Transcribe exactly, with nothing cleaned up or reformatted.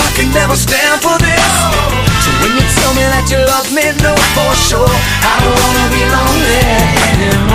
I can never stand for this. So when you tell me that you love me, know for sure I don't wanna be lonely anymore.